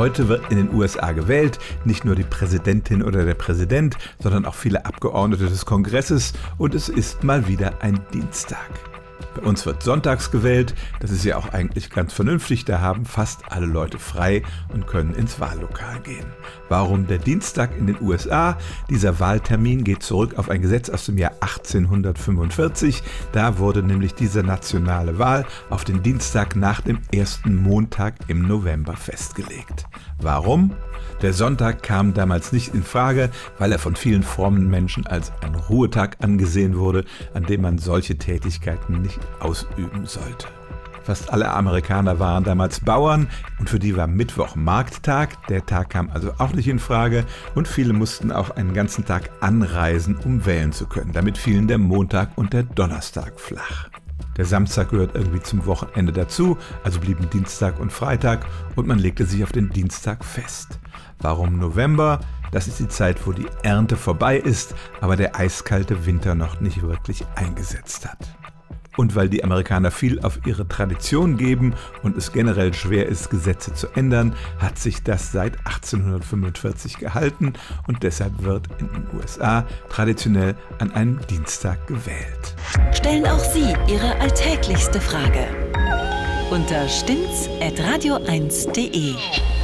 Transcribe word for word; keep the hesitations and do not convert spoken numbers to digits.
Heute wird in den U S A gewählt, nicht nur die Präsidentin oder der Präsident, sondern auch viele Abgeordnete des Kongresses und es ist mal wieder ein Dienstag. Bei uns wird sonntags gewählt, das ist ja auch eigentlich ganz vernünftig, da haben fast alle Leute frei und können ins Wahllokal gehen. Warum der Dienstag in den U S A? Dieser Wahltermin geht zurück auf ein Gesetz aus dem Jahr achtzehnhundertfünfundvierzig. Da wurde nämlich diese nationale Wahl auf den Dienstag nach dem ersten Montag im November festgelegt. Warum? Der Sonntag kam damals nicht in Frage, weil er von vielen frommen Menschen als ein Ruhetag angesehen wurde, an dem man solche Tätigkeiten nicht ausüben sollte. Fast alle Amerikaner waren damals Bauern und für die war Mittwoch Markttag. Der Tag kam also auch nicht in Frage und viele mussten auch einen ganzen Tag anreisen, um wählen zu können. Damit fielen der Montag und der Donnerstag flach. Der Samstag gehört irgendwie zum Wochenende dazu, also blieben Dienstag und Freitag und man legte sich auf den Dienstag fest. Warum November? Das ist die Zeit, wo die Ernte vorbei ist, aber der eiskalte Winter noch nicht wirklich eingesetzt hat. Und weil die Amerikaner viel auf ihre Tradition geben und es generell schwer ist, Gesetze zu ändern, hat sich das seit achtzehnhundertfünfundvierzig gehalten und deshalb wird in den U S A traditionell an einem Dienstag gewählt. Stellen auch Sie Ihre alltäglichste Frage unter stimmt's at radio eins punkt de.